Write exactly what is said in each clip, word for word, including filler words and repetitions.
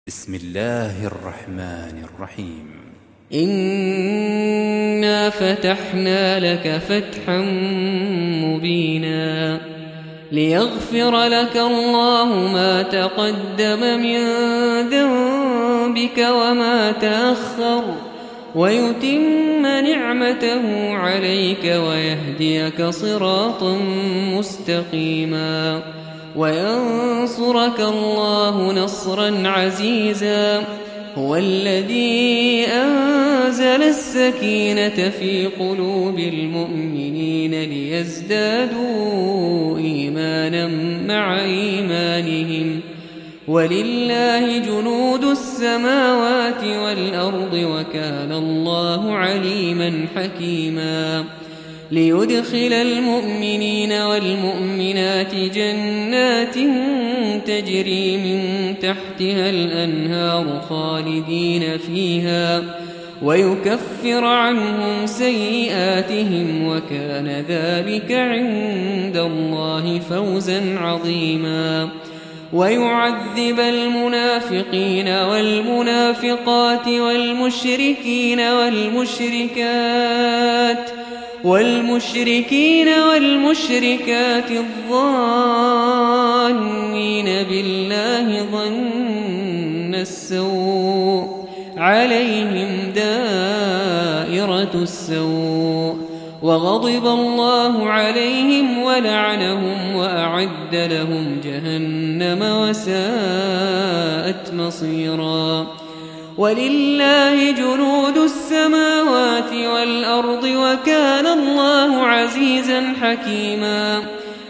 بسم الله الرحمن الرحيم. إنا فتحنا لك فتحا مبينا ليغفر لك الله ما تقدم من ذنبك وما تأخر ويتم نعمته عليك ويهديك صراطا مستقيما وينصرك الله نصرا عزيزا. هو الذي أنزل السكينة في قلوب المؤمنين ليزدادوا إيمانا مع إيمانهم ولله جنود السماوات والأرض وكان الله عليما حكيما. ليدخل المؤمنين والمؤمنات جنات تجري من تحتها الأنهار خالدين فيها ويكفر عنهم سيئاتهم وكان ذلك عند الله فوزا عظيما. ويعذب المنافقين والمنافقات والمشركين والمشركات والمشركين والمشركات الظانين بالله ظن السوء عليهم دائرة السوء وغضب الله عليهم ولعنهم وأعد لهم جهنم وساءت مصيرا. ولله جنود السماوات والأرض وكان الله عزيزا حكيما.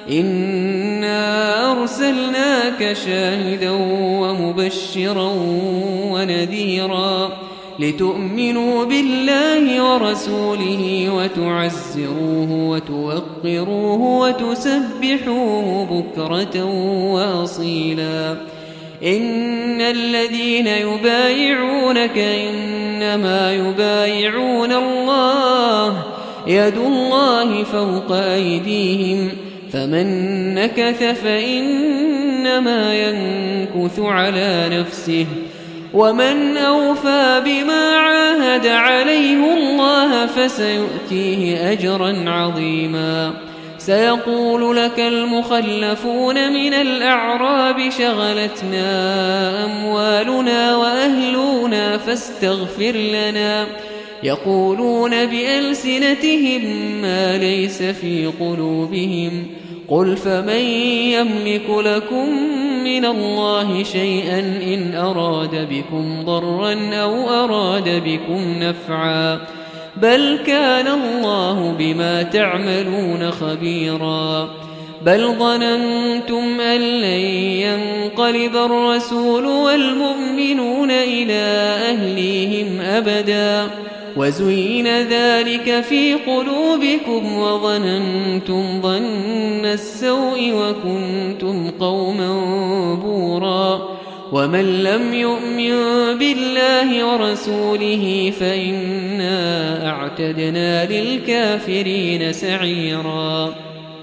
إنا أرسلناك شاهدا ومبشرا ونذيرا لتؤمنوا بالله ورسوله وتعزروه وتوقروه وتسبحوه بكرة وأصيلا. إن الذين يبايعونك إنما يبايعون الله يد الله فوق أيديهم فمن نكث فإنما ينكث على نفسه ومن أوفى بما عاهد عليه الله فسيؤتيه أجرا عظيما. سيقول لك المخلفون من الأعراب شغلتنا أموالنا وأهلنا فاستغفر لنا يقولون بألسنتهم ما ليس في قلوبهم قل فمن يملك لكم من الله شيئا إن أراد بكم ضرا أو أراد بكم نفعا بل كان الله بما تعملون خبيرا. بل ظننتم أن لن ينقلب الرسول والمؤمنون إلى أهليهم أبدا وزين ذلك في قلوبكم وظننتم ظن السوء وكنتم قوما بورا. ومن لم يؤمن بالله ورسوله فإنا أعتدنا للكافرين سعيرا.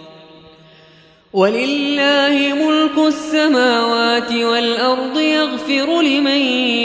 ولله ملك السماوات والأرض يغفر لمن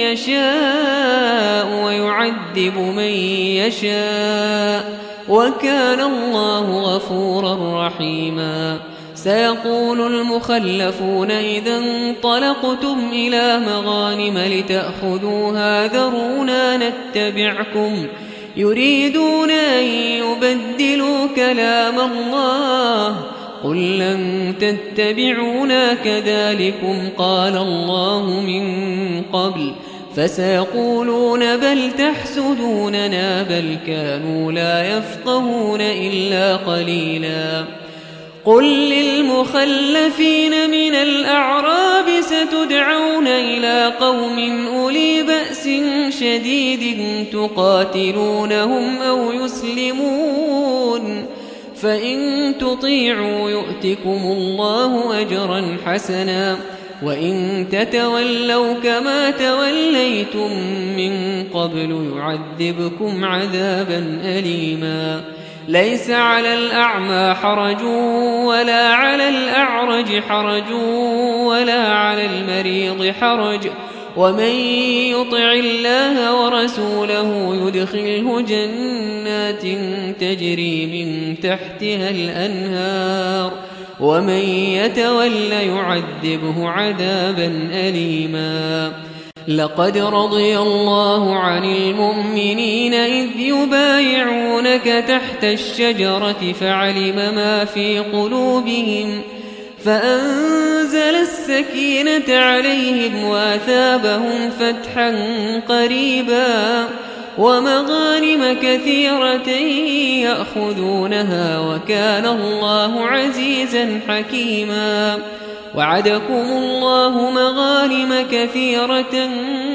يشاء ويعذب من يشاء وكان الله غفورا رحيما. سيقول المخلفون إذا انطلقتم إلى مغانم لتأخذوها ذرونا نتبعكم يريدون أن يبدلوا كلام الله قل لن تتبعونا كذلكم قال الله من قبل فسيقولون بل تحسدوننا بل كانوا لا يفقهون إلا قليلا. قل للمخلفين من الأعراب ستدعون إلى قوم أولي بأس شديد تقاتلونهم أو يسلمون فإن تطيعوا يؤتكم الله أجرا حسنا وإن تتولوا كما توليتم من قبل يعذبكم عذابا أليما. ليس على الأعمى حرج ولا على الأعرج حرج ولا على المريض حرج ومن يطع الله ورسوله يدخله جنات تجري من تحتها الأنهار ومن يتول يعذبه عذابا أليما. لقد رضي الله عن المؤمنين إذ يبايعونك تحت الشجرة فعلم ما في قلوبهم فأنزل السكينة عليهم وأثابهم فتحا قريبا ومغانم كثيرة يأخذونها وكان الله عزيزا حكيما. وعدكم الله مغانم كثيرة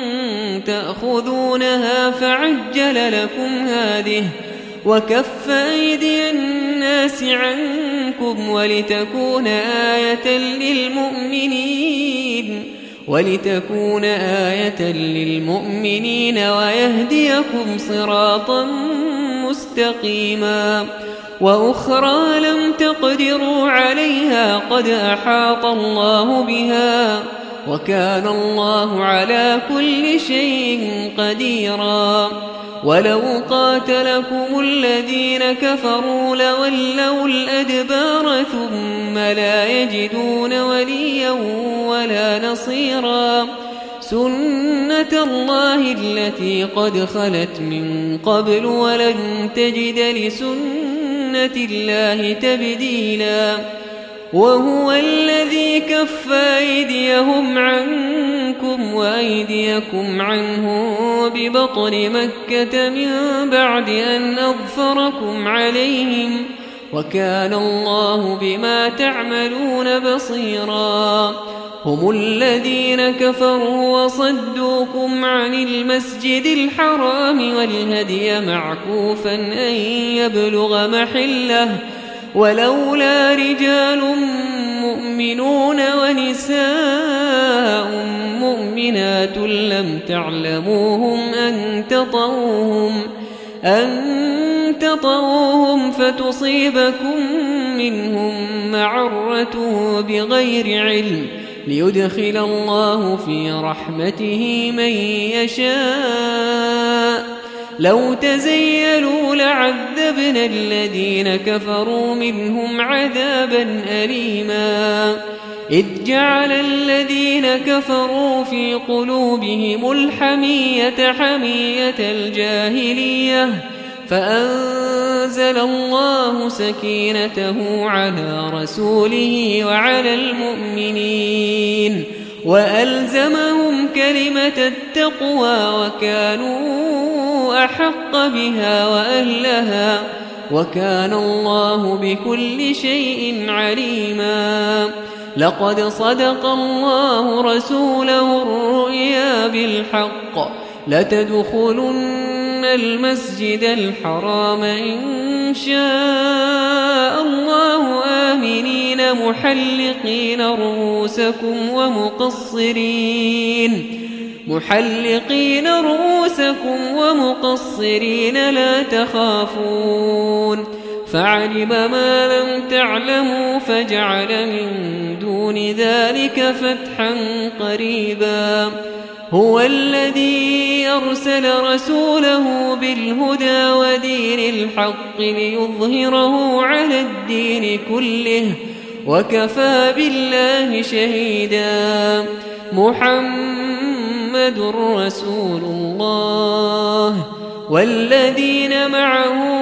تأخذونها فعجل لكم هذه وكف أيدي الناس عنكم ولتكون آية للمؤمنين ولتكون آية للمؤمنين ويهديكم صراطا مستقيما. وأخرى لم تقدروا عليها قد أحاط الله بها وكان الله على كل شيء قديرا. ولو قاتلكم الذين كفروا لولوا الأدبار ثم لا يجدون وليا ولا نصيرا. سنة الله التي قد خلت من قبل ولن تجد لسنة الله تبديلا. وهو الذي كف أيديهم عنكم وأيديكم عنهم ببطن مكة من بعد أن أظفركم عليهم وكان الله بما تعملون بصيرا. هم الذين كفروا وصدوكم عن المسجد الحرام والهدي معكوفا أن يبلغ محله ولولا رجال مؤمنون ونساء مؤمنات لم تعلموهم أن تطؤوهم أن تطؤوهم فتصيبكم منهم معرة بغير علم ليدخل الله في رحمته من يشاء. لو تزيلوا لعذبنا الذين كفروا منهم عذابا أليما. إذ جعل الذين كفروا في قلوبهم الحمية حمية الجاهلية فأنزل الله سكينته على رسوله وعلى المؤمنين وألزمهم كلمة التقوى وكانوا أحق بها وأهلها وكان الله بكل شيء عليما. لقد صدق الله رسوله الرؤيا بالحق لتدخلن المسجد الحرام إن شاء الله آمنين محلقين رؤوسكم ومقصرين محلقين رؤوسكم ومقصرين لا تخافون فعلم ما لم تعلموا فجعل من دون ذلك فتحا قريبا. هو الذي أرسل رسوله بالهدى ودين الحق ليظهره على الدين كله وكفى بالله شهيدا. محمد رسول الله والذين معه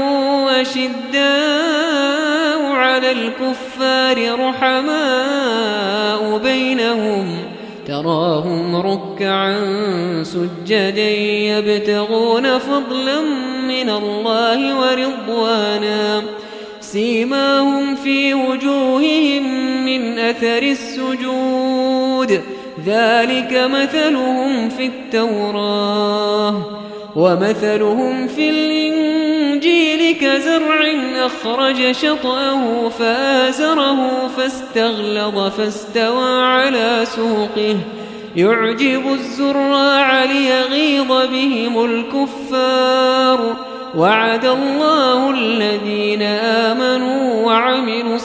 أشداء على الكفار رحماء بينهم تراهم ركعا سجدا يبتغون فضلا من الله ورضوانا سيماهم في وجوههم من أثر السجود ذلك مثلهم في التوراة ومثلهم في الإنجيل كزرع أخرج شطأه فآزره فاستغلظ فاستوى على سوقه يعجب الزراع ليغيظ بهم الكفار. وعد الله الذين آمنوا وعملوا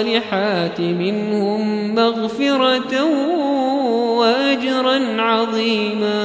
الصالحات منهم مغفرة وأجرا عظيما. رحيما